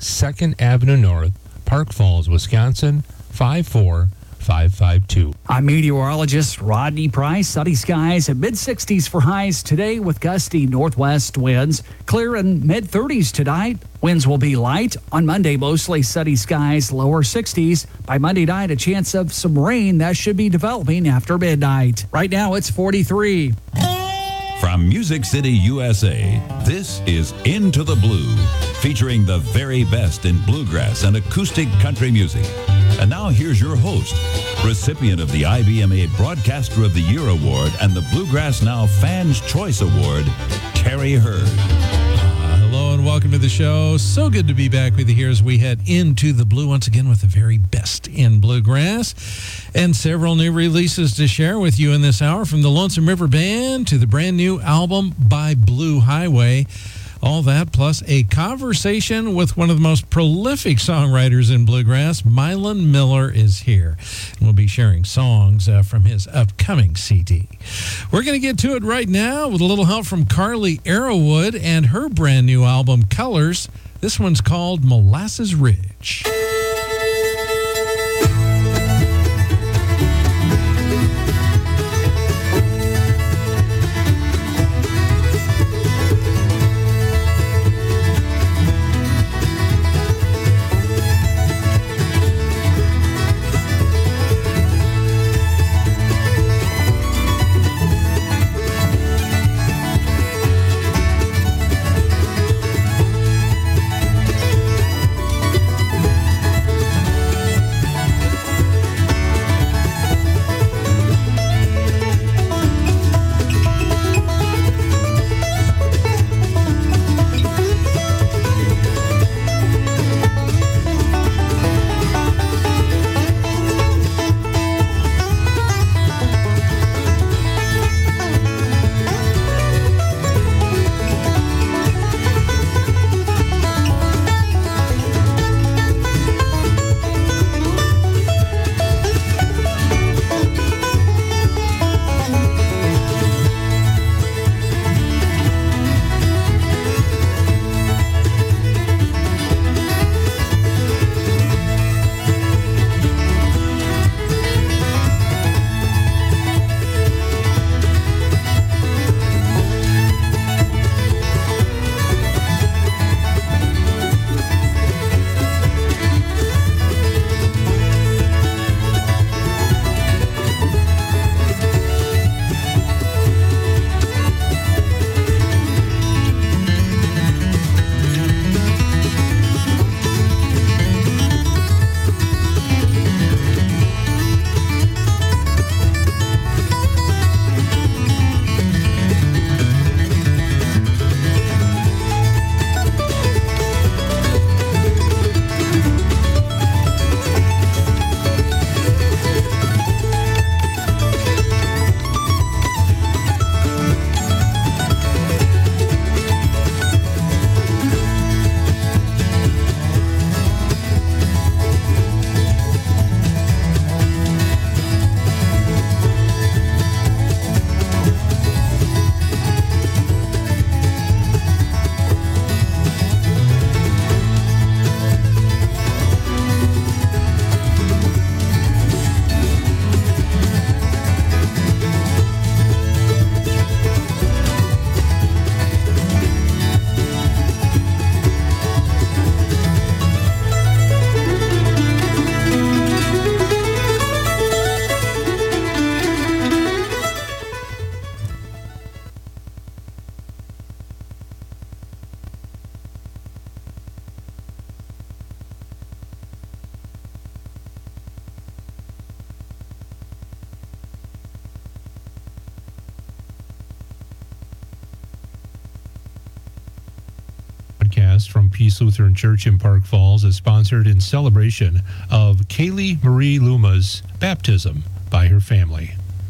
2nd Avenue North, Park Falls, Wisconsin, 54552. I'm meteorologist Rodney Price. Sunny skies at mid-60s for highs today with gusty northwest winds. Clear in mid-30s tonight. Winds will be light. On Monday, mostly sunny skies, lower 60s. By Monday night, a chance of some rain that should be developing after midnight. Right now, it's 43. From Music City, USA, this is Into the Blue, featuring the very best in bluegrass and acoustic country music. And now here's your host, recipient of the IBMA Broadcaster of the Year Award and the Bluegrass Now Fans Choice Award, Terry Hurd. Hello and welcome to the show. So good to be back with you here as we head into the blue once again with the very best in bluegrass and several new releases to share with you in this hour, from the Lonesome River Band to the brand new album by Blue Highway. All that plus a conversation with one of the most prolific songwriters in bluegrass. Mylon Miller is here. And we'll be sharing songs from his upcoming CD. We're going to get to it right now with a little help from Carly Arrowood and her brand new album, Colors. This one's called Molasses Ridge. From Peace Lutheran Church in Park Falls is sponsored in celebration of Kaylee Marie Luma's baptism by her family.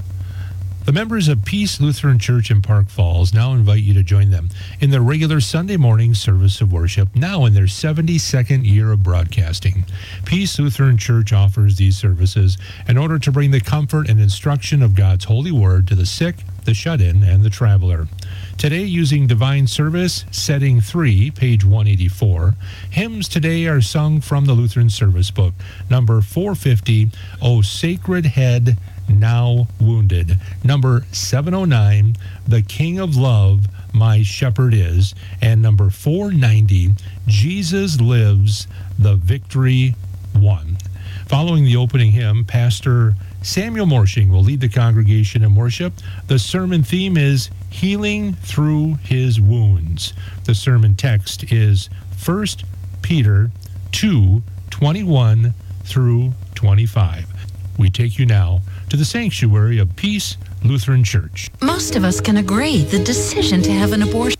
The members of Peace Lutheran Church in Park Falls now invite you to join them in their regular Sunday morning service of worship, now in their 72nd year of broadcasting. Peace Lutheran Church offers these services in order to bring the comfort and instruction of God's holy word to the sick, the shut-in, and the traveler. Today, using Divine Service, Setting 3, page 184. Hymns today are sung from the Lutheran Service Book, number 450, O Sacred Head, Now Wounded. Number 709, The King of Love, My Shepherd Is. And number 490, Jesus Lives, The Victory Won. Following the opening hymn, Pastor Samuel Morshing will lead the congregation in worship. The sermon theme is Healing Through His Wounds. The sermon text is 1 Peter 2:21 through 25. We take you now to the sanctuary of Peace Lutheran Church. Most of us can agree the decision to have an abortion.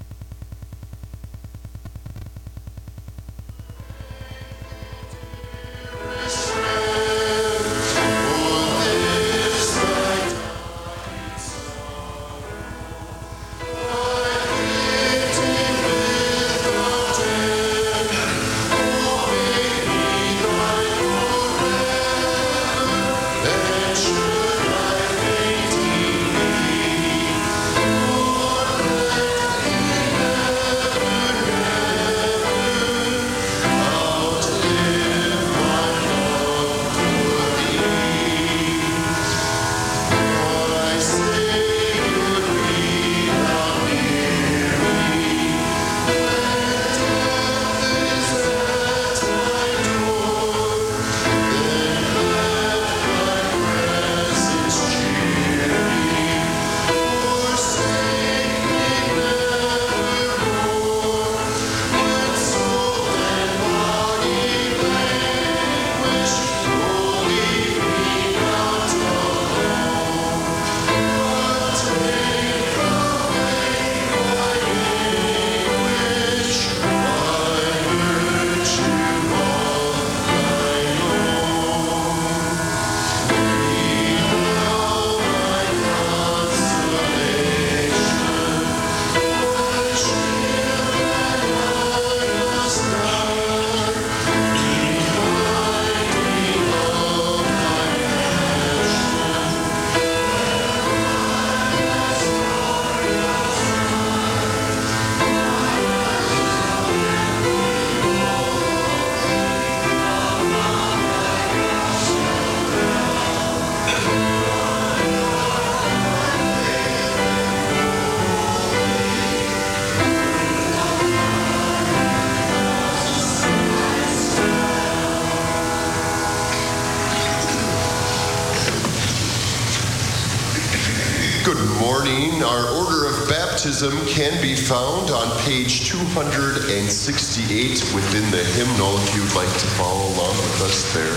Our order of baptism can be found on page 268 within the hymnal if you'd like to follow along with us there.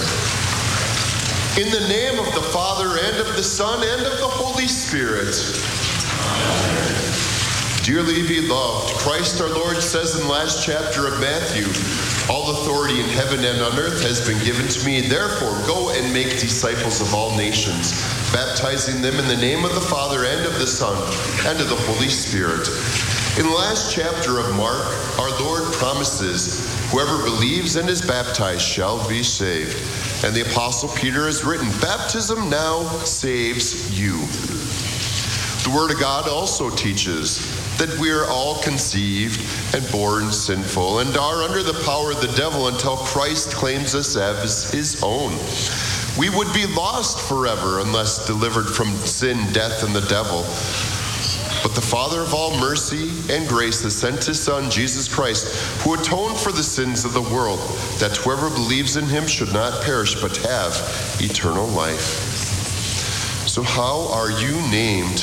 In the name of the Father, and of the Son, and of the Holy Spirit. Amen. Dearly beloved, Christ our Lord says in the last chapter of Matthew, all authority in heaven and on earth has been given to me. Therefore, go and make disciples of all nations, baptizing them in the name of the Father and of the Son and of the Holy Spirit. In the last chapter of Mark, our Lord promises, whoever believes and is baptized shall be saved. And the Apostle Peter has written, baptism now saves you. The Word of God also teaches that we are all conceived and born sinful and are under the power of the devil until Christ claims us as his own. We would be lost forever unless delivered from sin, death, and the devil. But the Father of all mercy and grace has sent his Son, Jesus Christ, who atoned for the sins of the world, that whoever believes in him should not perish but have eternal life. So how are you named?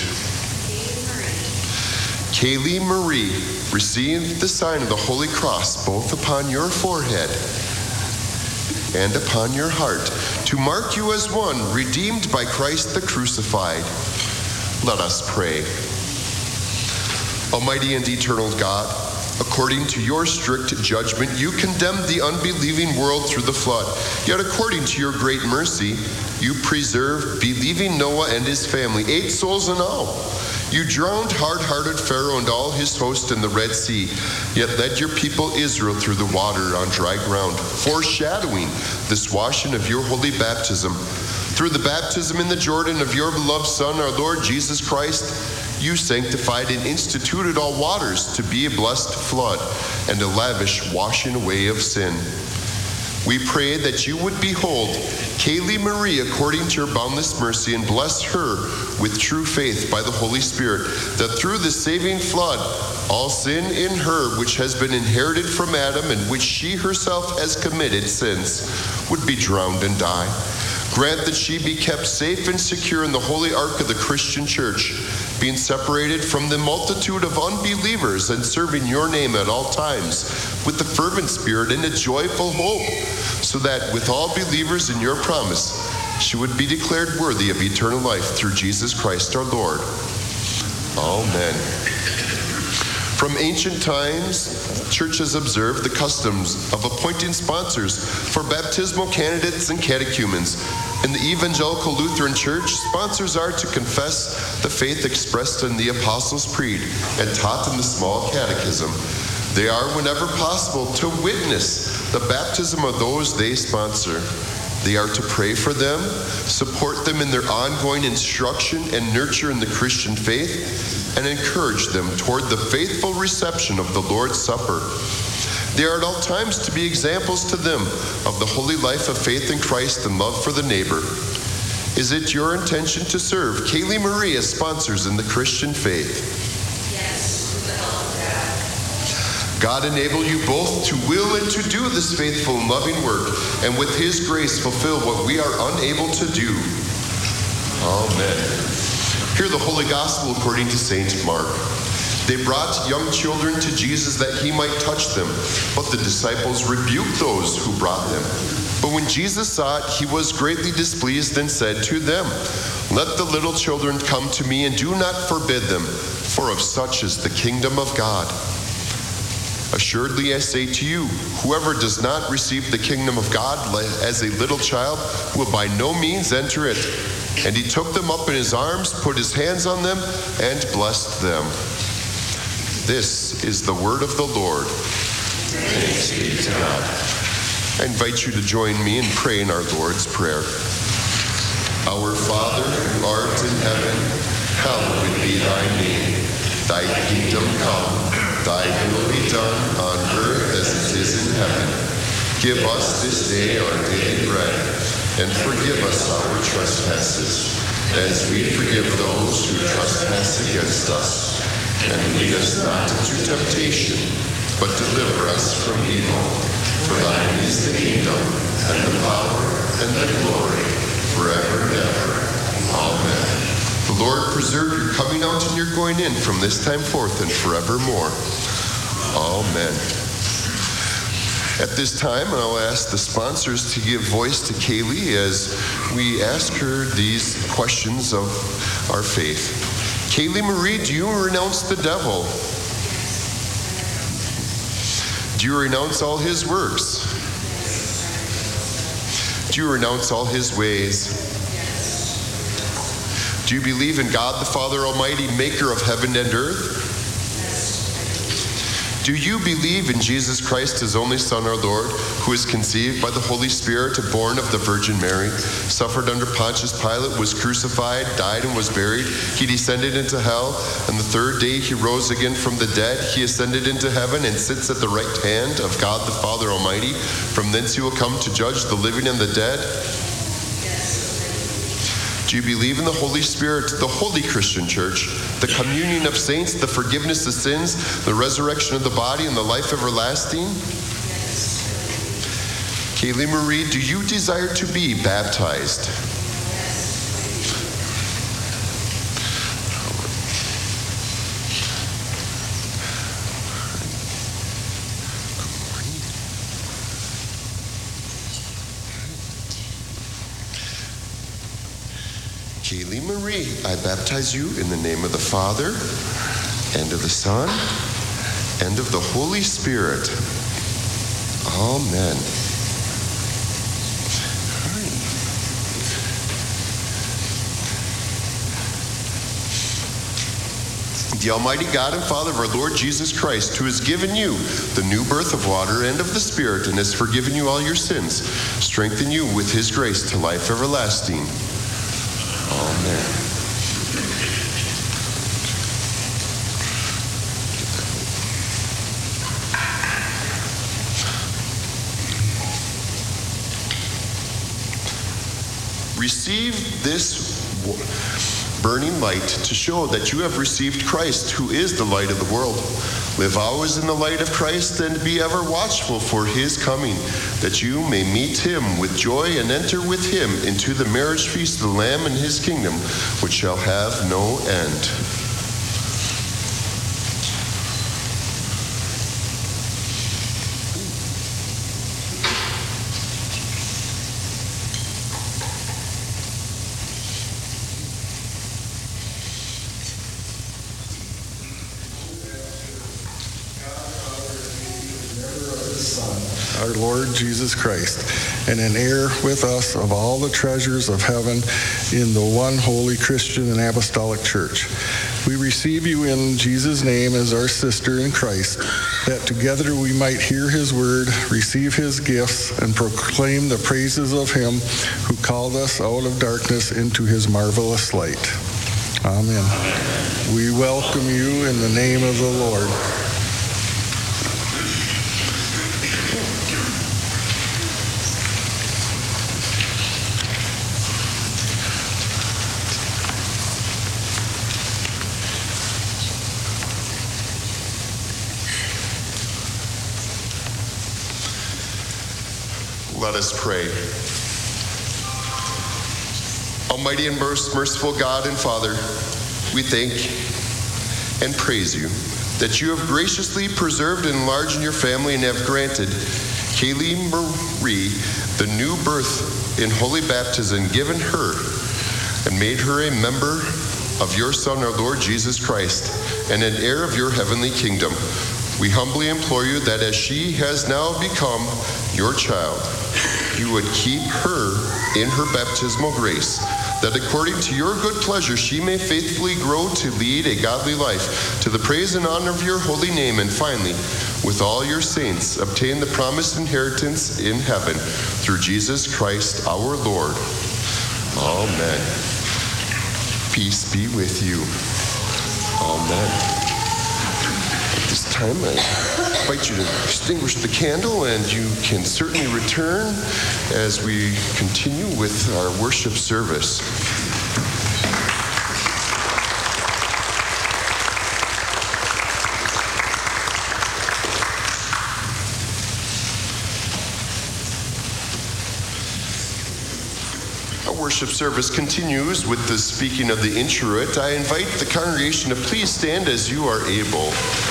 Kaylee Marie received the sign of the Holy Cross both upon your forehead and upon your heart, to mark you as one redeemed by Christ the crucified. Let us pray. Almighty and eternal God, according to your strict judgment, you condemned the unbelieving world through the flood. Yet according to your great mercy, you preserved believing Noah and his family, 8 souls in all. You drowned hard-hearted Pharaoh and all his host in the Red Sea, yet led your people Israel through the water on dry ground, foreshadowing this washing of your holy baptism. Through the baptism in the Jordan of your beloved Son, our Lord Jesus Christ, you sanctified and instituted all waters to be a blessed flood and a lavish washing away of sin. We pray that you would behold Kaylee Marie according to your boundless mercy and bless her with true faith by the Holy Spirit, that through the saving flood, all sin in her which has been inherited from Adam and which she herself has committed since would be drowned and die. Grant that she be kept safe and secure in the holy ark of the Christian church, being separated from the multitude of unbelievers and serving your name at all times with the fervent spirit and a joyful hope, so that with all believers in your promise, she would be declared worthy of eternal life through Jesus Christ our Lord. Amen. From ancient times, churches observed the customs of appointing sponsors for baptismal candidates and catechumens. In the Evangelical Lutheran Church, sponsors are to confess the faith expressed in the Apostles' Creed and taught in the small catechism. They are, whenever possible, to witness the baptism of those they sponsor. They are to pray for them, support them in their ongoing instruction and nurture in the Christian faith, and encourage them toward the faithful reception of the Lord's Supper. They are at all times to be examples to them of the holy life of faith in Christ and love for the neighbor. Is it your intention to serve Kaylee Marie as sponsors in the Christian faith? God enable you both to will and to do this faithful and loving work, and with his grace fulfill what we are unable to do. Amen. Hear the Holy Gospel according to St. Mark. They brought young children to Jesus that he might touch them, but the disciples rebuked those who brought them. But when Jesus saw it, he was greatly displeased and said to them, "Let the little children come to me, and do not forbid them, for of such is the kingdom of God. Assuredly, I say to you, whoever does not receive the kingdom of God as a little child will by no means enter it." And he took them up in his arms, put his hands on them, and blessed them. This is the word of the Lord. Thanks be to God. I invite you to join me in praying our Lord's Prayer. Our Father, who art in heaven, hallowed be thy name. Thy kingdom come. Thy will be done on earth as it is in heaven. Give us this day our daily bread, and forgive us our trespasses, as we forgive those who trespass against us. And lead us not into temptation, but deliver us from evil. For thine is the kingdom, and the power, and the glory, forever and ever. Amen. The Lord preserve your coming out and your going in from this time forth and forevermore. Amen. At this time, I'll ask the sponsors to give voice to Kaylee as we ask her these questions of our faith. Kaylee Marie, do you renounce the devil? Do you renounce all his works? Do you renounce all his ways? Do you believe in God the Father Almighty, maker of heaven and earth? Do you believe in Jesus Christ, his only Son, our Lord, who is conceived by the Holy Spirit and born of the Virgin Mary, suffered under Pontius Pilate, was crucified, died, and was buried? He descended into hell, and the third day he rose again from the dead. He ascended into heaven and sits at the right hand of God the Father Almighty. From thence he will come to judge the living and the dead. Do you believe in the Holy Spirit, the holy Christian church, the communion of saints, the forgiveness of sins, the resurrection of the body, and the life everlasting? Kaylee Marie, do you desire to be baptized? Kaylee Marie, I baptize you in the name of the Father, and of the Son, and of the Holy Spirit. Amen. The Almighty God and Father of our Lord Jesus Christ, who has given you the new birth of water and of the Spirit, and has forgiven you all your sins, strengthen you with his grace to life everlasting. Amen. Receive this burning light to show that you have received Christ, who is the light of the world. Live always in the light of Christ and be ever watchful for his coming, that you may meet him with joy and enter with him into the marriage feast of the Lamb and his kingdom, which shall have no end. Our Lord Jesus Christ, and an heir with us of all the treasures of heaven in the one holy Christian and apostolic church. We receive you in Jesus' name as our sister in Christ, that together we might hear his word, receive his gifts, and proclaim the praises of him who called us out of darkness into his marvelous light. Amen. We welcome you in the name of the Lord. Let us pray. Almighty and merciful God and Father, we thank and praise you that you have graciously preserved and enlarged your family and have granted Kaylee Marie the new birth in holy baptism, given her and made her a member of your Son, our Lord Jesus Christ, and an heir of your heavenly kingdom. We humbly implore you that as she has now become your child, you would keep her in her baptismal grace, that according to your good pleasure she may faithfully grow to lead a godly life, to the praise and honor of your holy name, and finally, with all your saints, obtain the promised inheritance in heaven, through Jesus Christ our Lord. Amen. Peace be with you. Amen. At this time, I invite you to extinguish the candle, and you can certainly return as we continue with our worship service. Our worship service continues with the speaking of the introit. I invite the congregation to please stand as you are able.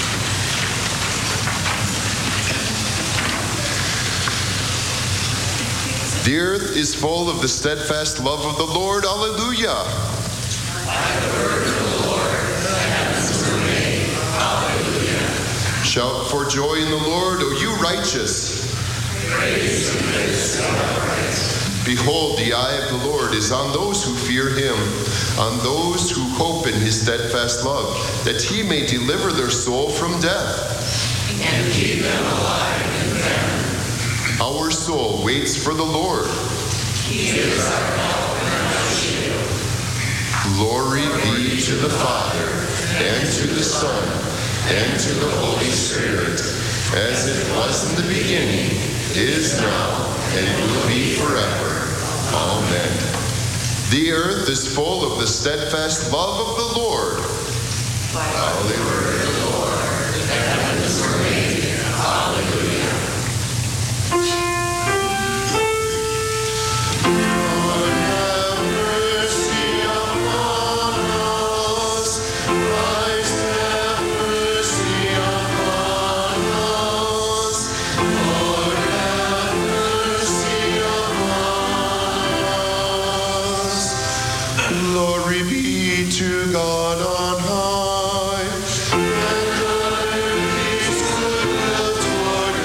The earth is full of the steadfast love of the Lord. Alleluia. By the word of the Lord, the heavens were made. Alleluia. Shout for joy in the Lord, O you righteous. Praise the midst of upright. Behold, the eye of the Lord is on those who fear him, on those who hope in his steadfast love, that he may deliver their soul from death and keep them alive in them. Our soul waits for the Lord. He is our help and our shield. Glory be to the Father, and to the Son, and to the Holy Spirit, as it was in the beginning, is now, and will be forever. Amen. The earth is full of the steadfast love of the Lord. By the word of the Lord, the heavens were made. Hallelujah. Glory be to God on high, and on earth his good will toward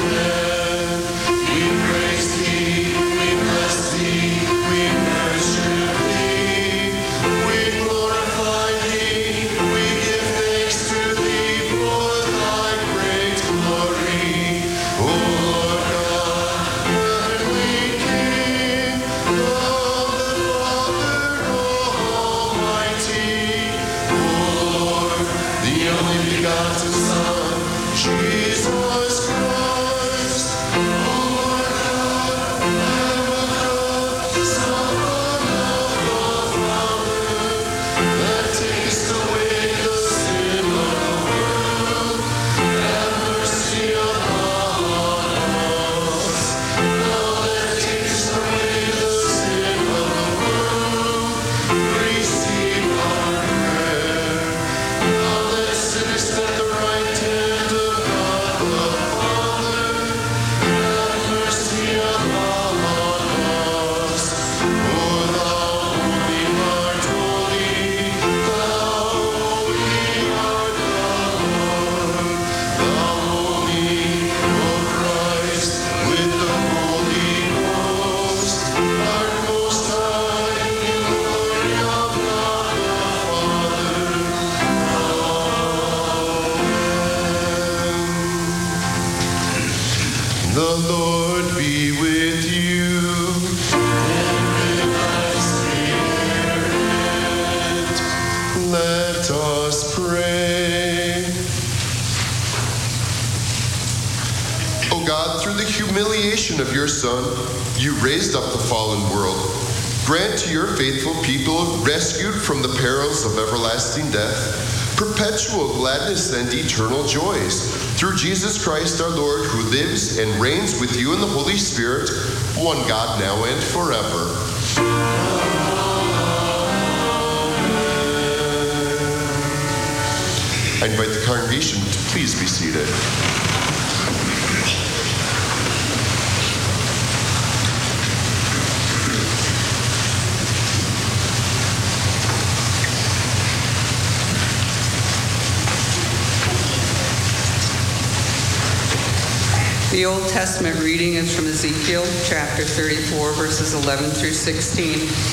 incarnation of your Son, you raised up the fallen world. Grant to your faithful people, rescued from the perils of everlasting death, perpetual gladness and eternal joys. Through Jesus Christ our Lord, who lives and reigns with you in the Holy Spirit, one God now and forever. I invite the congregation to please be seated. The Old Testament reading is from Ezekiel chapter 34, verses 11 through 16.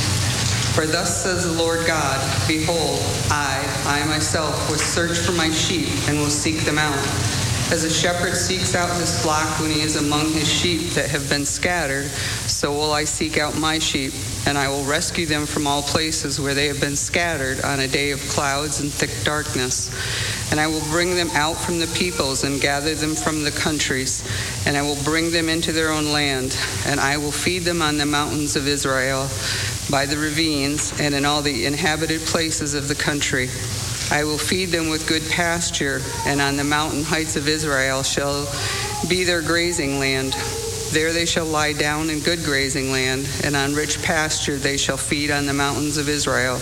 For thus says the Lord God, behold, I myself will search for my sheep and will seek them out. As a shepherd seeks out his flock when he is among his sheep that have been scattered, so will I seek out my sheep, and I will rescue them from all places where they have been scattered on a day of clouds and thick darkness. And I will bring them out from the peoples and gather them from the countries, and I will bring them into their own land, and I will feed them on the mountains of Israel, by the ravines, and in all the inhabited places of the country. I will feed them with good pasture, and on the mountain heights of Israel shall be their grazing land. There they shall lie down in good grazing land, and on rich pasture they shall feed on the mountains of Israel.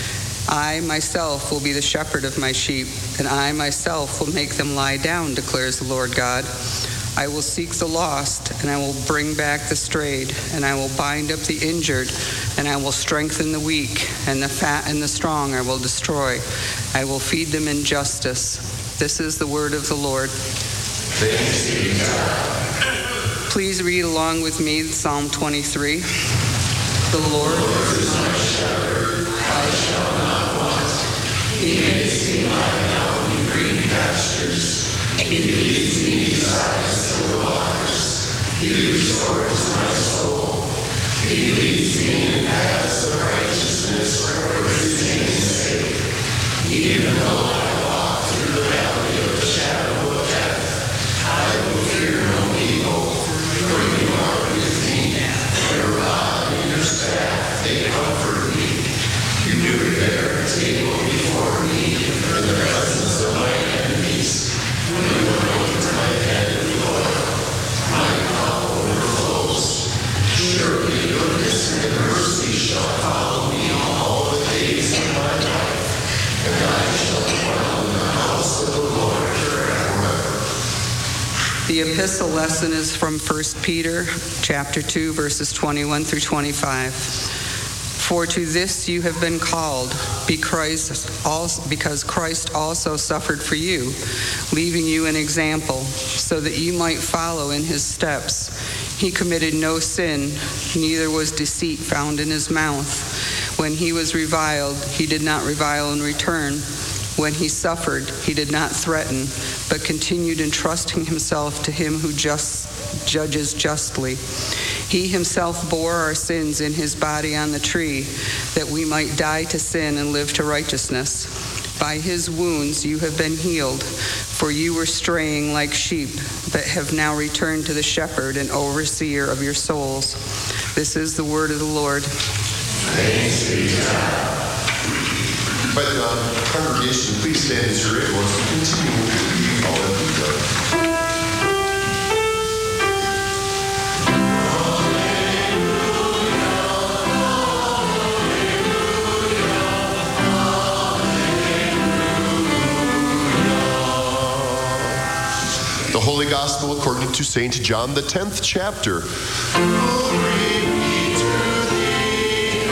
I myself will be the shepherd of my sheep, and I myself will make them lie down, declares the Lord God. I will seek the lost, and I will bring back the strayed, and I will bind up the injured, and I will strengthen the weak, and the fat and the strong I will destroy. I will feed them in justice. This is the word of the Lord. Thanks be to God. Please read along with me Psalm 23. The Lord is my shepherd, I shall not want. He makes me lie down in green pastures. He leads me beside still waters. He restores my soul. He leads me in paths of righteousness for his name's sake. Even though I walk through the valley of the shadow of death, I will fear no evil, for you are with me. Your rod and your staff, they comfort me. You prepare a table before me in the presence of my enemies. You anoint my head with oil. My cup overflows. Surely goodness and mercy shall follow me all the days of my life, and I shall dwell in the house of the Lord forever. The epistle lesson is from 1 Peter chapter 2, verses 21 through 25. For to this you have been called, because Christ also suffered for you, leaving you an example, so that you might follow in his steps. He committed no sin, neither was deceit found in his mouth. When he was reviled, he did not revile in return. When he suffered, he did not threaten, but continued entrusting himself to him who judges justly. He himself bore our sins in his body on the tree, that we might die to sin and live to righteousness. By his wounds you have been healed, for you were straying like sheep, but have now returned to the shepherd and overseer of your souls. This is the word of the Lord. Thanks be to God. But congregation, please stand as you're able as we continue with the all that we've done. The Holy Gospel according to St. John, the 10th chapter. Glory be to thee,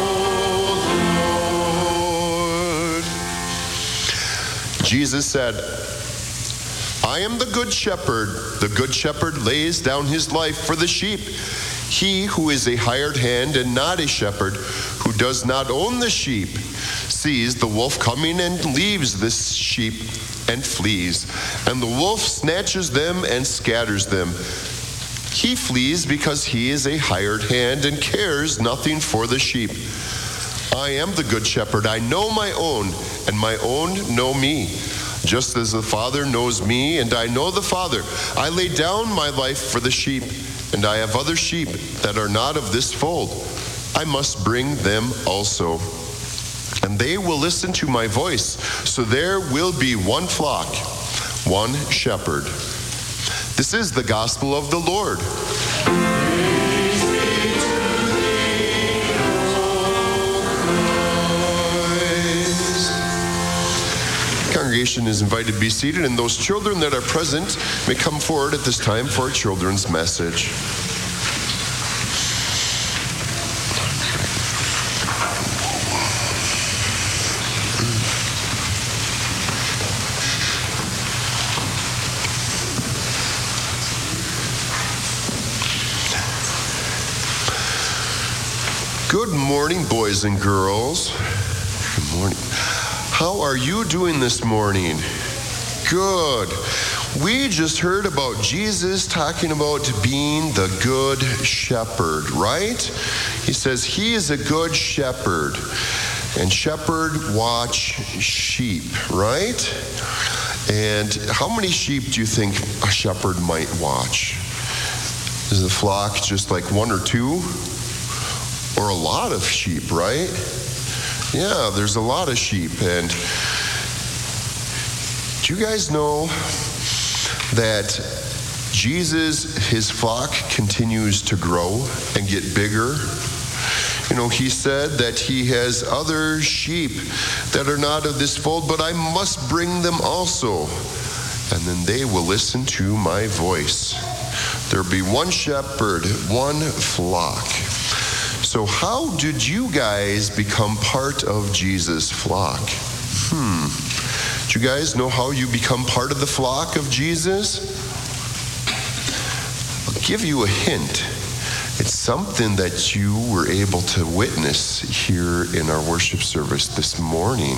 O Lord. Jesus said, I am the good shepherd. The good shepherd lays down his life for the sheep. He who is a hired hand and not a shepherd, who does not own the sheep, sees the wolf coming and leaves the sheep and flees, and the wolf snatches them and scatters them. He flees because he is a hired hand and cares nothing for the sheep. I am the good shepherd. I know my own, and my own know me. Just as the Father knows me, and I know the Father. I lay down my life for the sheep. And I have other sheep that are not of this fold. I must bring them also. And they will listen to my voice. So there will be one flock, one shepherd. This is the gospel of the Lord. Congregation is invited to be seated, and those children that are present may come forward at this time for a children's message. Good morning, boys and girls. Good morning. How are you doing this morning? Good. We just heard about Jesus talking about being the good shepherd, right? He says he is a good shepherd, and shepherd watch sheep, right? And how many sheep do you think a shepherd might watch? Is the flock just like one or two? Or a lot of sheep, right? Yeah, there's a lot of sheep. And do you guys know that Jesus, his flock continues to grow and get bigger? You know, he said that he has other sheep that are not of this fold, but I must bring them also. And then they will listen to my voice. There'll be one shepherd, one flock. So how did you guys become part of Jesus' flock? Do you guys know how you become part of the flock of Jesus? I'll give you a hint. It's something that you were able to witness here in our worship service this morning.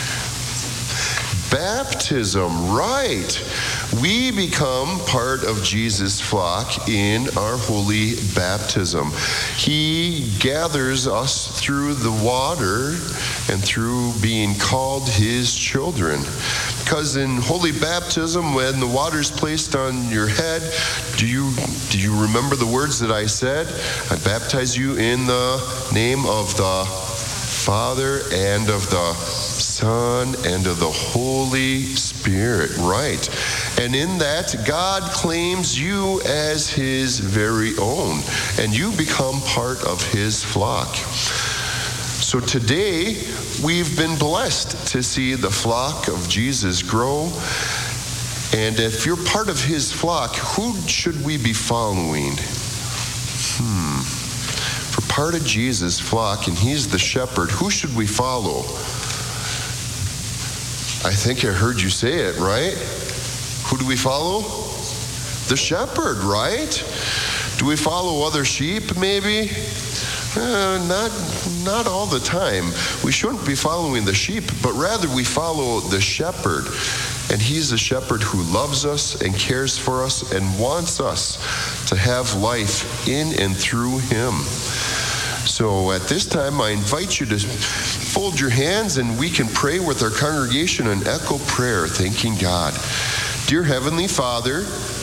Baptism, right. We become part of Jesus' flock in our holy baptism. He gathers us through the water and through being called his children. Because in holy baptism, when the water is placed on your head, do you remember the words that I said? I baptize you in the name of the Father and of the Son and of the Holy Spirit, right? And in that, God claims you as his very own, and you become part of his flock. So today, we've been blessed to see the flock of Jesus grow. And if you're part of his flock, who should we be following? If we're part of Jesus' flock and he's the shepherd, who should we follow? I think I heard you say it, right? Who do we follow? The shepherd, right? Do we follow other sheep, maybe? Not all the time. We shouldn't be following the sheep, but rather we follow the shepherd. And he's a shepherd who loves us and cares for us and wants us to have life in and through him. So at this time, I invite you to fold your hands and we can pray with our congregation an echo prayer, thanking God. Dear Heavenly Father,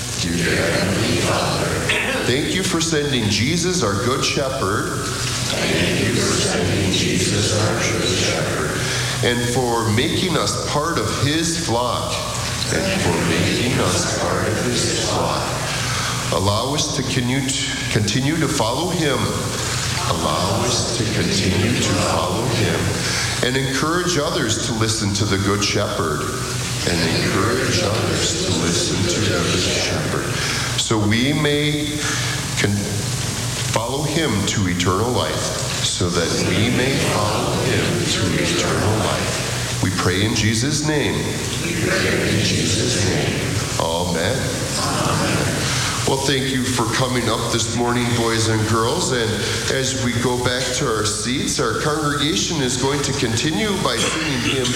thank you for sending Jesus, our good shepherd. Thank you for sending Jesus, our good shepherd. And for making us part of his flock. And for making us part of his flock. Allow us to continue to follow him. Allow us to continue to follow him. And encourage others to listen to the good shepherd. And encourage others to listen to the good shepherd. So we may follow him to eternal life. So that we may follow him to eternal life. We pray in Jesus' name. We pray in Jesus' name. Amen. Amen. Well, thank you for coming up this morning, boys and girls. And as we go back to our seats, our congregation is going to continue by singing hymn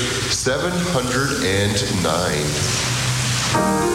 709.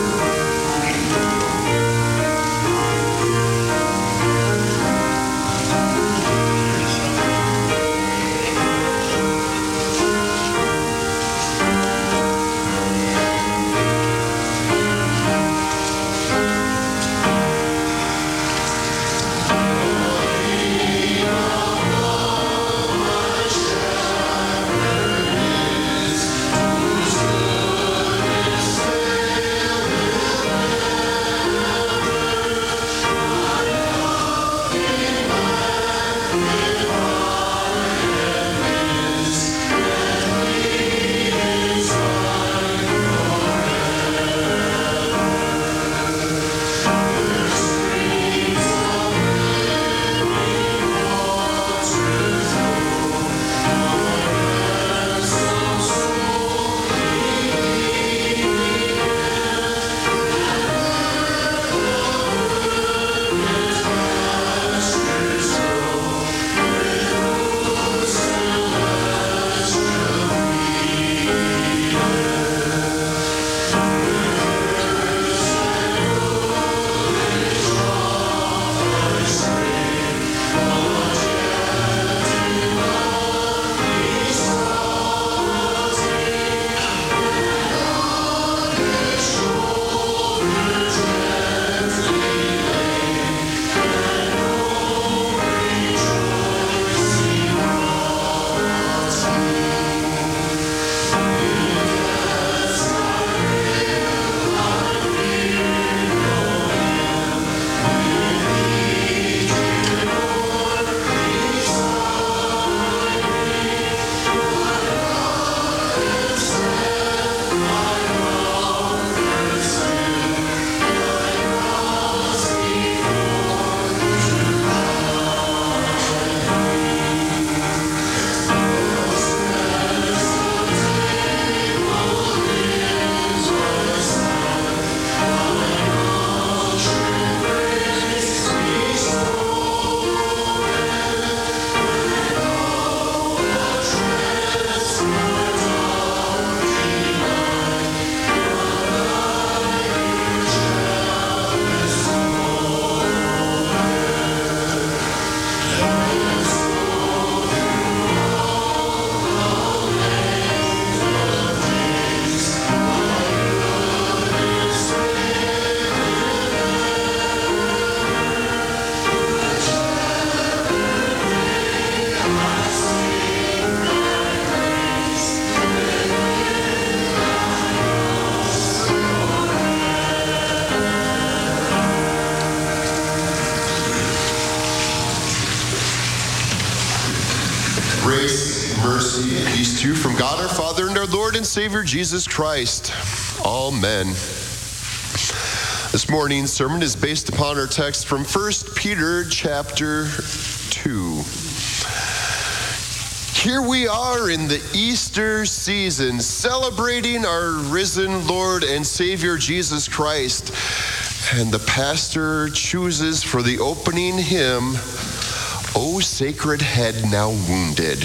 Grace, mercy, and peace to you from God our Father and our Lord and Savior Jesus Christ. Amen. This morning's sermon is based upon our text from 1 Peter chapter 2. Here we are in the Easter season, celebrating our risen Lord and Savior Jesus Christ. And the pastor chooses for the opening hymn, "O Sacred Head Now Wounded."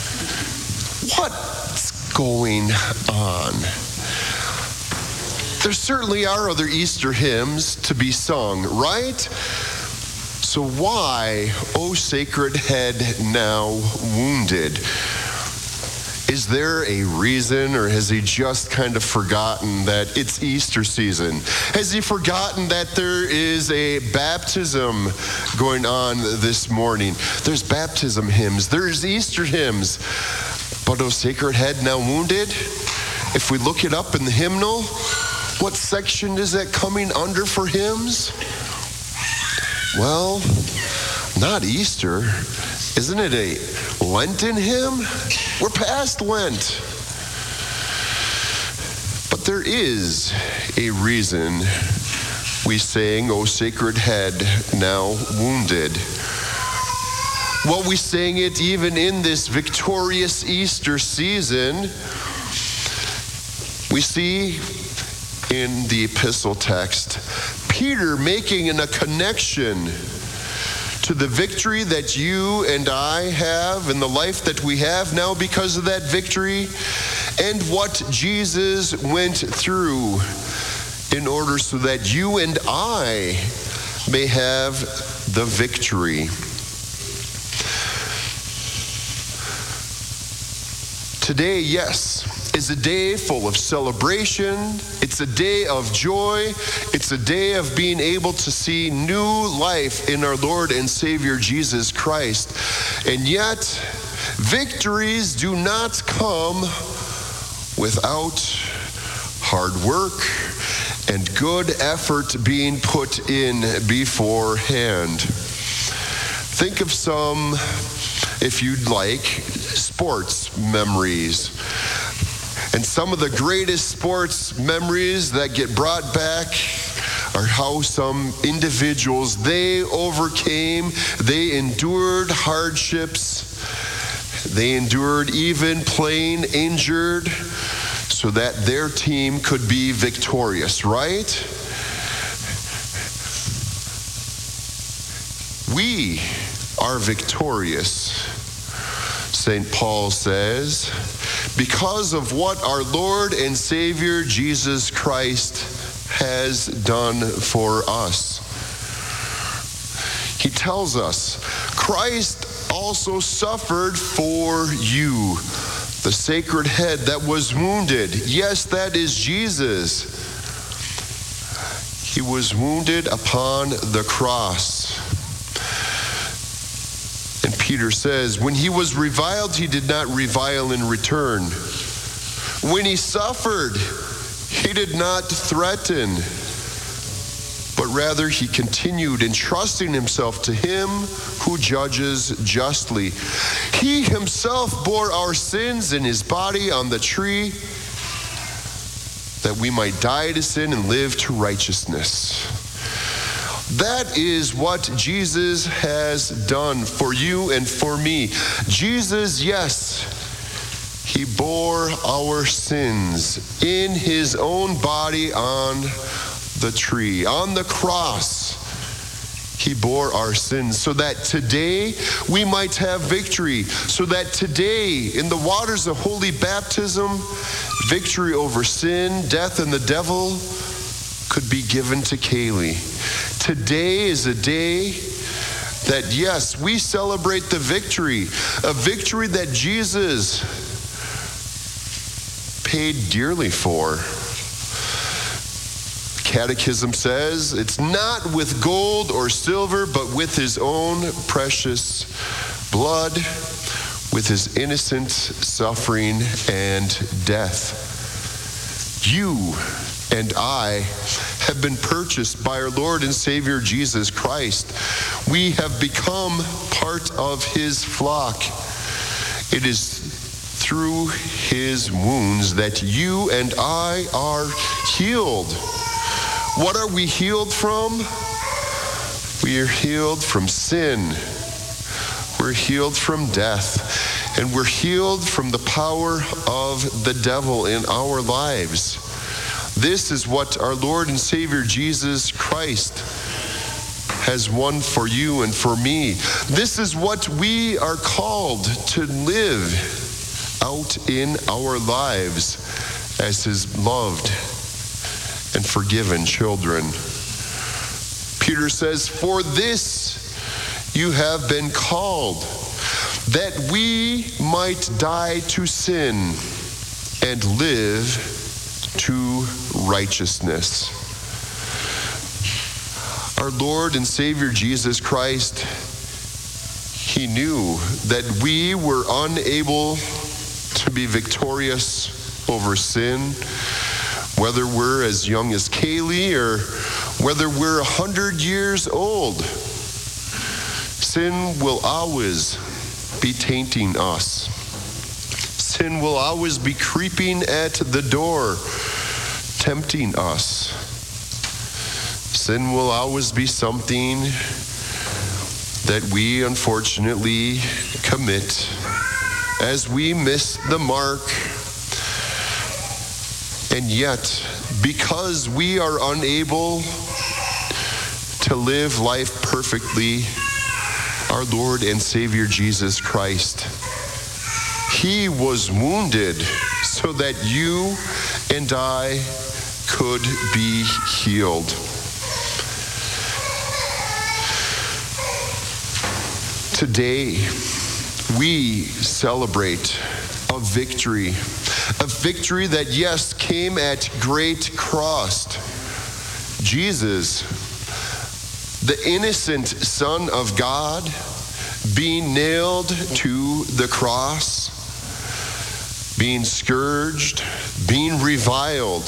What's going on? There certainly are other Easter hymns to be sung, right? So why, "O Sacred Head Now Wounded"? Is there a reason, or has he just kind of forgotten that it's Easter season? Has he forgotten that there is a baptism going on this morning? There's baptism hymns, there's Easter hymns. But "O Sacred Head Now Wounded," if we look it up in the hymnal, what section is that coming under for hymns? Well, not Easter. Isn't it a Lenten hymn? We're past Lent. But there is a reason we sang, "O Sacred Head Now Wounded." Well, we sang it even in this victorious Easter season. We see in the epistle text Peter making a connection to the victory that you and I have and the life that we have now because of that victory, and what Jesus went through in order so that you and I may have the victory. Today, yes, is a day full of celebration. It's a day of joy. It's a day of being able to see new life in our Lord and Savior Jesus Christ. And yet, victories do not come without hard work and good effort being put in beforehand. Think of some, if you'd like, sports memories. And some of the greatest sports memories that get brought back are how some individuals, they overcame, they endured hardships, they endured even playing injured so that their team could be victorious, right? We are victorious, St. Paul says, because of what our Lord and Savior Jesus Christ has done for us. He tells us, Christ also suffered for you, the sacred head that was wounded. Yes, that is Jesus. He was wounded upon the cross. And Peter says, when he was reviled, he did not revile in return. When he suffered, he did not threaten, but rather he continued entrusting himself to him who judges justly. He himself bore our sins in his body on the tree, that we might die to sin and live to righteousness. That is what Jesus has done for you and for me. Jesus, yes, he bore our sins in his own body on the tree, on the cross. He bore our sins so that today we might have victory, so that today in the waters of holy baptism, victory over sin, death, and the devil could be given to Kaylee. Today is a day that, yes, we celebrate the victory, a victory that Jesus paid dearly for. Catechism says it's not with gold or silver, but with his own precious blood, with his innocent suffering and death. You and I have been purchased by our Lord and Savior Jesus Christ. We have become part of his flock. It is through his wounds that you and I are healed. What are we healed from? We are healed from sin. We're healed from death. And we're healed from the power of the devil in our lives. This is what our Lord and Savior Jesus Christ has won for you and for me. This is what we are called to live out in our lives as his loved and forgiven children. Peter says, "For this you have been called, that we might die to sin and live to righteousness." Our Lord and Savior Jesus Christ, he knew that we were unable to be victorious over sin, whether we're as young as Kaylee or whether we're 100 years old. Sin will always be tainting us. Sin will always be creeping at the door, tempting us. Sin will always be something that we unfortunately commit as we miss the mark. And yet, because we are unable to live life perfectly, our Lord and Savior Jesus Christ, he was wounded so that you and I could be healed. Today, we celebrate a victory that, yes, came at great cost. Jesus, the innocent Son of God, being nailed to the cross, being scourged, being reviled,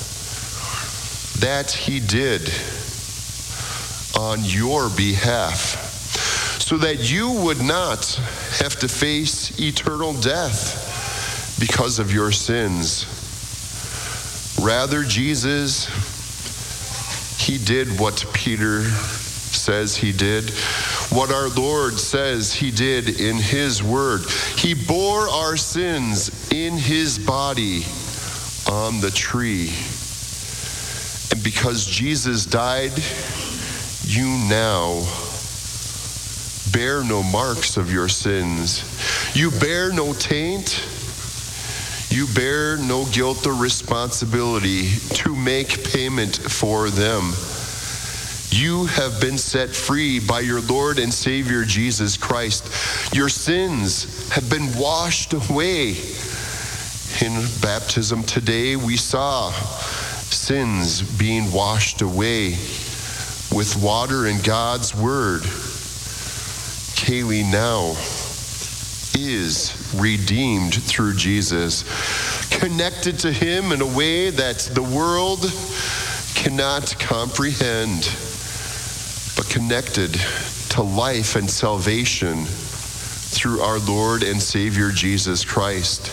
that he did on your behalf, so that you would not have to face eternal death because of your sins. Rather, Jesus, he did what Peter says he did, what our Lord says he did in his word. He bore our sins in his body on the tree. And because Jesus died, you now bear no marks of your sins. You bear no taint. You bear no guilt or responsibility to make payment for them. You have been set free by your Lord and Savior Jesus Christ. Your sins have been washed away. In baptism today, we saw sins being washed away with water and God's word. Kaylee now is redeemed through Jesus, connected to him in a way that the world cannot comprehend, but connected to life and salvation through our Lord and Savior Jesus Christ.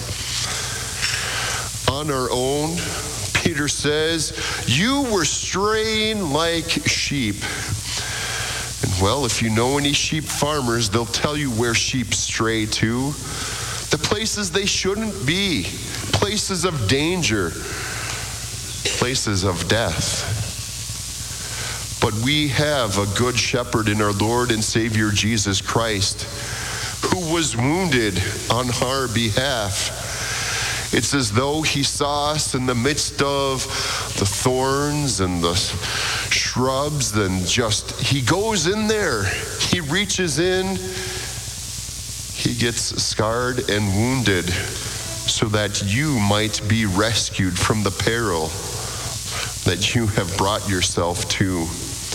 On our own, Peter says, you were straying like sheep. And well, if you know any sheep farmers, they'll tell you where sheep stray to. The places they shouldn't be, places of danger, places of death. But we have a good shepherd in our Lord and Savior Jesus Christ, who was wounded on our behalf. It's as though he saw us in the midst of the thorns and the shrubs, and he goes in there, he reaches in, he gets scarred and wounded so that you might be rescued from the peril that you have brought yourself to.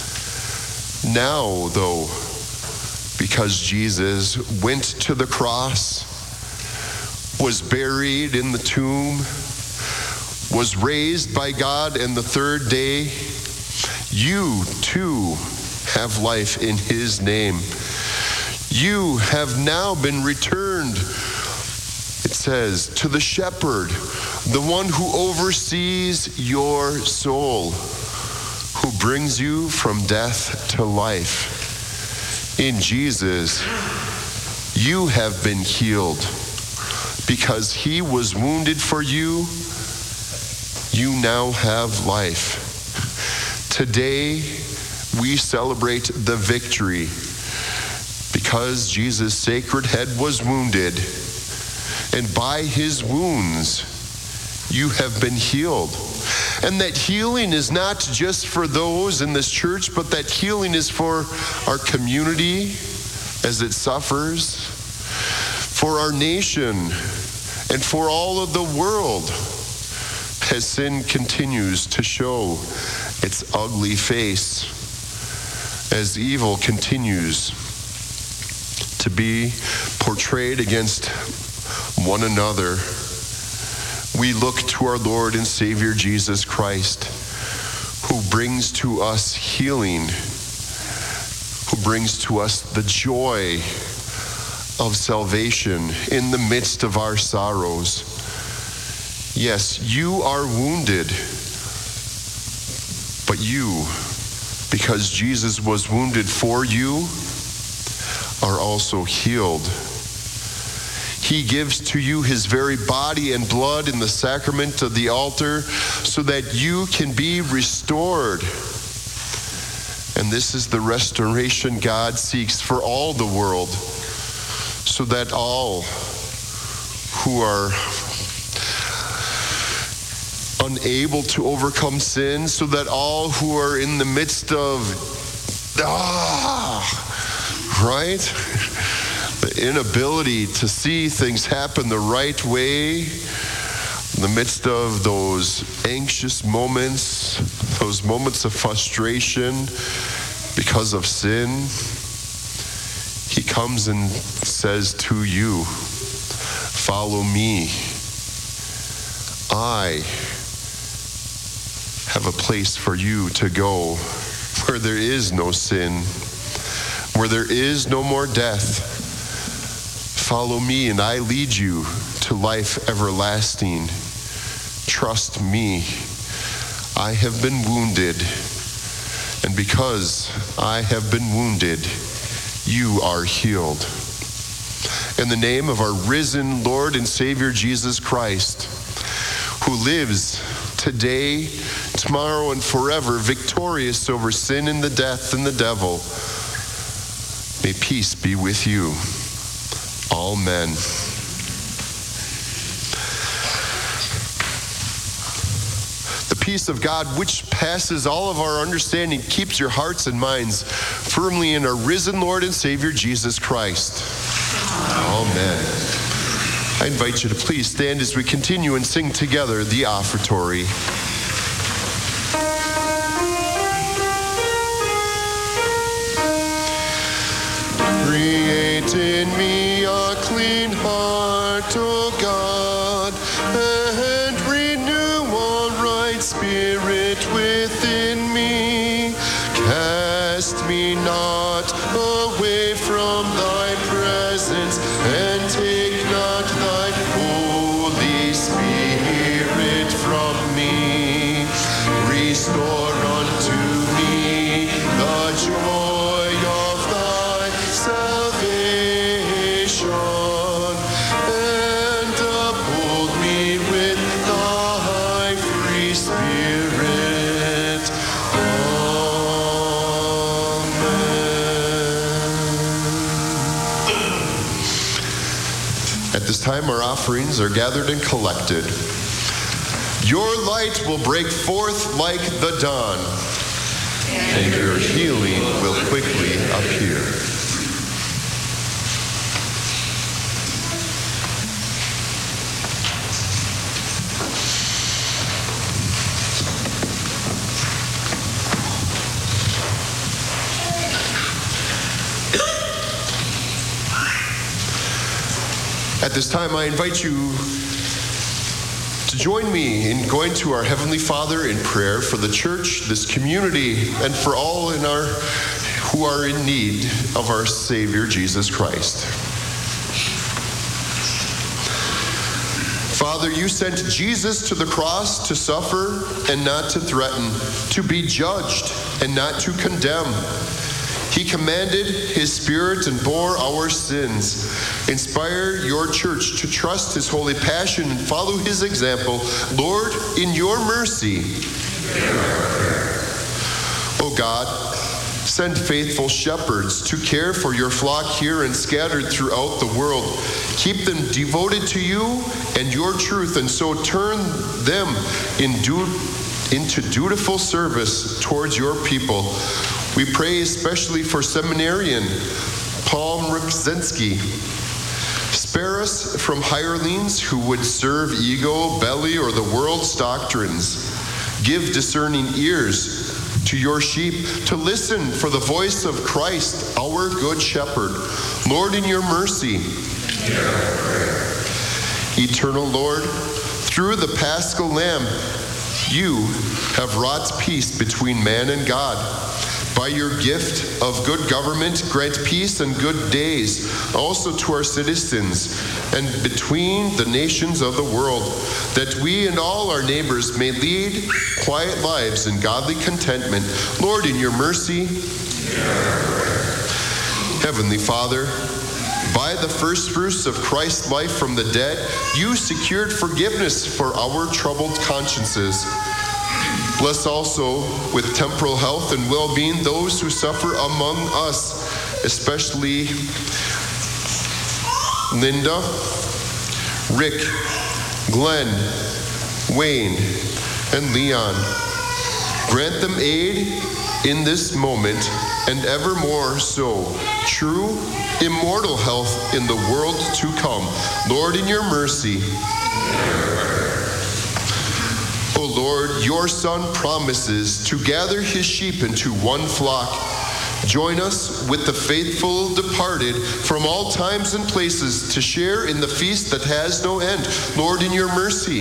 Now, though, because Jesus went to the cross, was buried in the tomb, was raised by God, and the third day, you too have life in his name. You have now been returned It says, to the shepherd, the one who oversees your soul, who brings you from death to life. In Jesus, you have been healed. Because he was wounded for you, you now have life. Today, we celebrate the victory because Jesus' sacred head was wounded, and by his wounds, you have been healed. And that healing is not just for those in this church, but that healing is for our community as it suffers, for our nation, and for all of the world as sin continues to show its ugly face, as evil continues to be portrayed against one another. We look to our Lord and Savior Jesus Christ, who brings to us healing, who brings to us the joy of salvation in the midst of our sorrows. Yes, you are wounded, but you, because Jesus was wounded for you, are also healed. He gives to you his very body and blood in the sacrament of the altar so that you can be restored. And this is the restoration God seeks for all the world, so that all who are unable to overcome sin, so that all who are in the midst of, right? The inability to see things happen the right way, in the midst of those anxious moments, those moments of frustration because of sin, he comes and says to you, follow me. I have a place for you to go where there is no sin, where there is no more death. Follow me and I lead you to life everlasting. Trust me. I have been wounded, and because I have been wounded, you are healed. In the name of our risen Lord and Savior Jesus Christ, who lives today, tomorrow, and forever, victorious over sin and the death and the devil, may peace be with you. Amen. The peace of God, which passes all of our understanding, keeps your hearts and minds firmly in our risen Lord and Savior, Jesus Christ. Amen. I invite you to please stand as we continue and sing together the offertory. Create in me a clean heart, O God, and renew a right spirit within me. Cast me not away from thy presence, and take not thy Holy Spirit from me. Restore unto me the joy of thy salvation, and uphold me with thy free Spirit. Amen. At this time, our offerings are gathered and collected. Your light will break forth like the dawn, and your healing will quickly appear. At this time, I invite you to join me in going to our Heavenly Father in prayer for the church, this community, and for all who are in need of our Savior, Jesus Christ. Father, you sent Jesus to the cross to suffer and not to threaten, to be judged and not to condemn. He commanded his Spirit and bore our sins. Inspire your church to trust his holy passion and follow his example. Lord, in your mercy. O God, send faithful shepherds to care for your flock here and scattered throughout the world. Keep them devoted to you and your truth, and so turn them into dutiful service towards your people. We pray especially for seminarian Paul Mrczynski. Spare us from hirelings who would serve ego, belly, or the world's doctrines. Give discerning ears to your sheep to listen for the voice of Christ, our good shepherd. Lord, in your mercy. Eternal Lord, through the Paschal Lamb, you have wrought peace between man and God. By your gift of good government, grant peace and good days also to our citizens and between the nations of the world, that we and all our neighbors may lead quiet lives in godly contentment. Lord, in your mercy. Heavenly Father, by the first fruits of Christ's life from the dead, you secured forgiveness for our troubled consciences. Bless also with temporal health and well-being those who suffer among us, especially Linda, Rick, Glenn, Wayne, and Leon. Grant them aid in this moment and evermore so. True, immortal health in the world to come. Lord, in your mercy. O Lord, your Son promises to gather his sheep into one flock. Join us with the faithful departed from all times and places to share in the feast that has no end. Lord, in your mercy.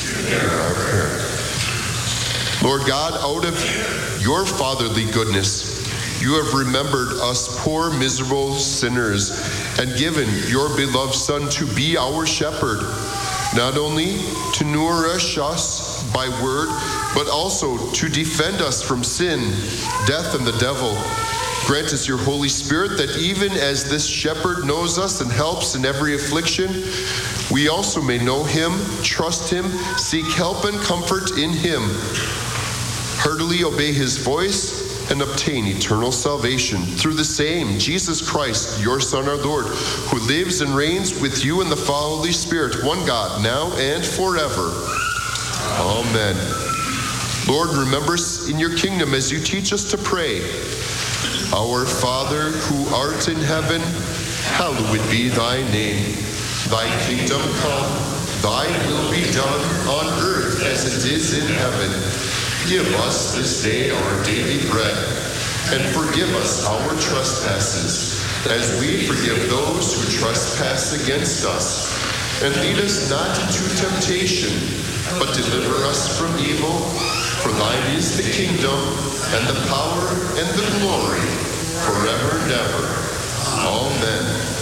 Lord God, out of your fatherly goodness, you have remembered us poor, miserable sinners and given your beloved Son to be our shepherd, not only to nourish us by word, but also to defend us from sin, death, and the devil. Grant us your Holy Spirit, that even as this shepherd knows us and helps in every affliction, we also may know him, trust him, seek help and comfort in him, heartily obey his voice, and obtain eternal salvation through the same Jesus Christ, your Son, our Lord, who lives and reigns with you in the Holy Spirit, one God, now and forever. Amen. Lord, remember us in your kingdom as you teach us to pray. Our Father, who art in heaven, hallowed be thy name. Thy kingdom come, thy will be done on earth as it is in heaven. Give us this day our daily bread, and forgive us our trespasses, as we forgive those who trespass against us. And lead us not into temptation, but deliver us from evil. For thine is the kingdom, and the power, and the glory, forever and ever. Amen.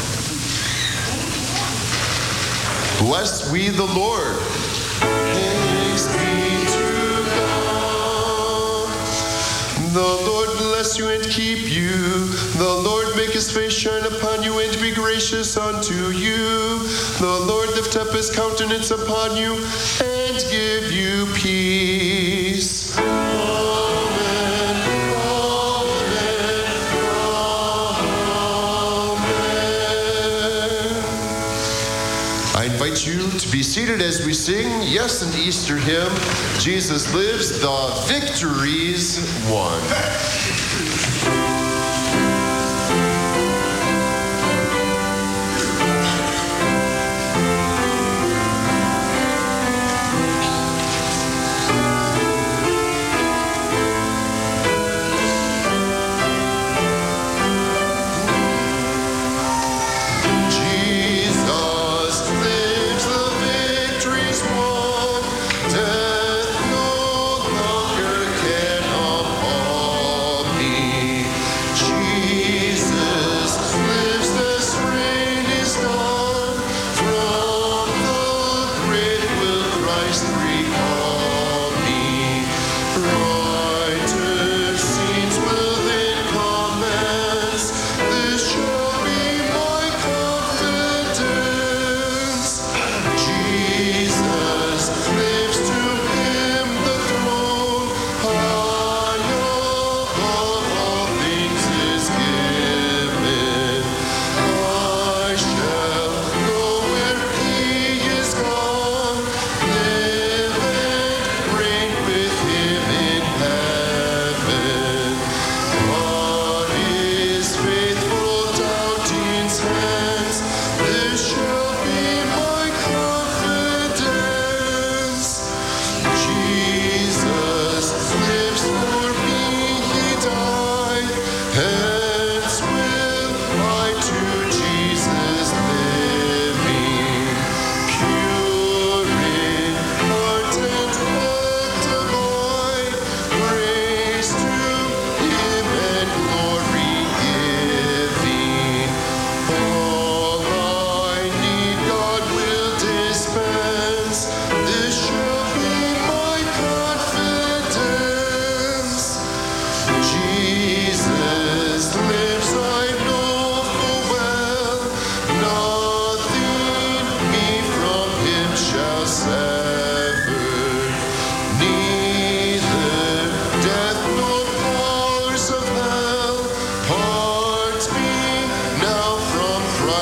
Bless we the Lord. Thanks be to God. The Lord bless you and keep you. The Lord make his face shine upon you and be gracious unto you. The Lord lift up his countenance upon you and give you peace. Amen. Amen. Amen. I invite you to be seated as we sing Yes and Easter hymn, Jesus Lives, the Victory's Won.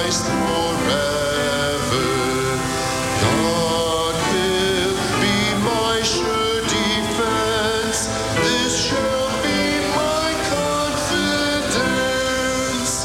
Christ forever. God will be my sure defense. This shall be my confidence.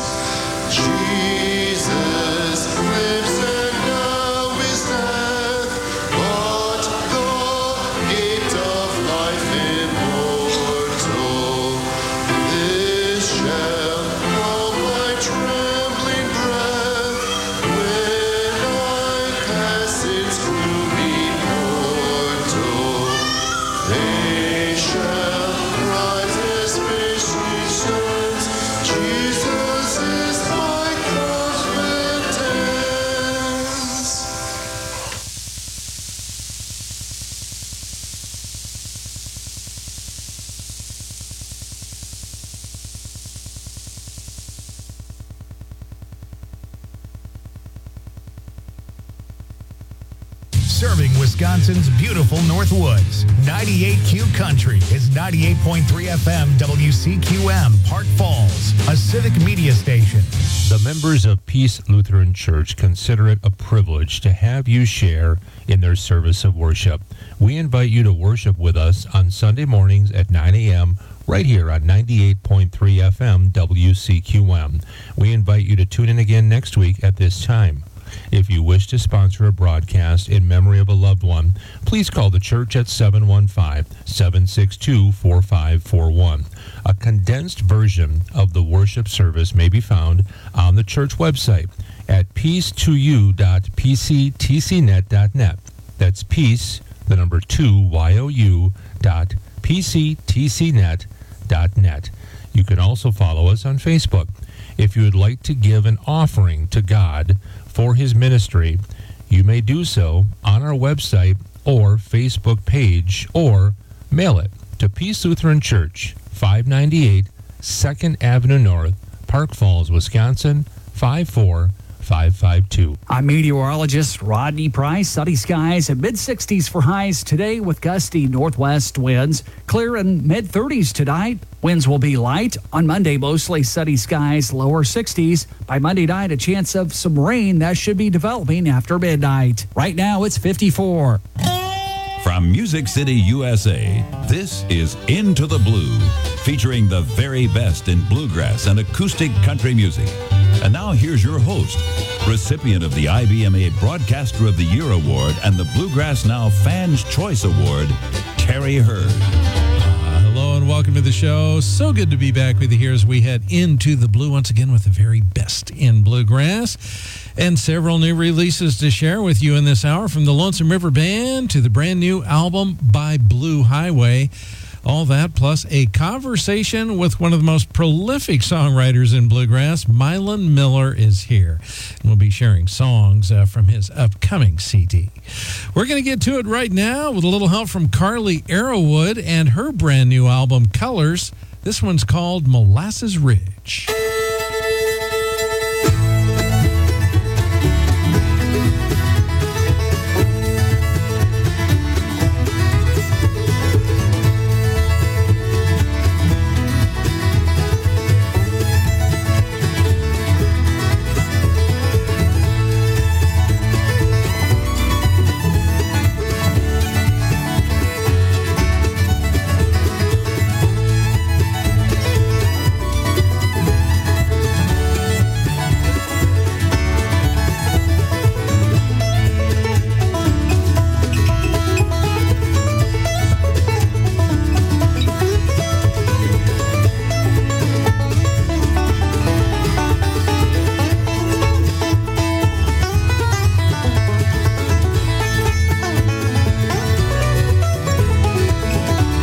Jesus lives and now is death, but the gate of life immortal. This shall calm my trembling breath when I pass its gloomy portal. They shall rise as fishing sons. Jesus is my confidence. Serving Wisconsin's beautiful North Woods. 98Q Country is 98.3 FM WCQM, Park Falls, a civic media station. The members of Peace Lutheran Church consider it a privilege to have you share in their service of worship. We invite you to worship with us on Sunday mornings at 9 a.m. right here on 98.3 FM WCQM. We invite you to tune in again next week at this time. If you wish to sponsor a broadcast in memory of a loved one, please call the church at 715-762-4541. A condensed version of the worship service may be found on the church website at peace2u.pctcnet.net. That's peace, the number 2you.pctcnet.net. You can also follow us on Facebook. If you would like to give an offering to God for his ministry, you may do so on our website or Facebook page, or mail it to Peace Lutheran Church, 598 2nd Avenue North, Park Falls, Wisconsin, 54552. I'm meteorologist Rodney Price. Sunny skies and mid-60s for highs today with gusty northwest winds. Clear in mid-30s tonight. Winds will be light. On Monday, mostly sunny skies, lower 60s. By Monday night, a chance of some rain that should be developing after midnight. Right now, it's 54. From Music City, USA, this is Into the Blue, featuring the very best in bluegrass and acoustic country music. And now here's your host, recipient of the IBMA Broadcaster of the Year Award and the Bluegrass Now Fans Choice Award, Terry Hurd. Hello and welcome to the show. So good to be back with you here as we head into the blue once again with the very best in bluegrass and several new releases to share with you in this hour, from the Lonesome River Band to the brand new album by Blue Highway. All that plus a conversation with one of the most prolific songwriters in bluegrass. Mylon Miller is here, and we'll be sharing songs from his upcoming CD. We're going to get to it right now with a little help from Carly Arrowood and her brand new album, Colors. This one's called Molasses Ridge.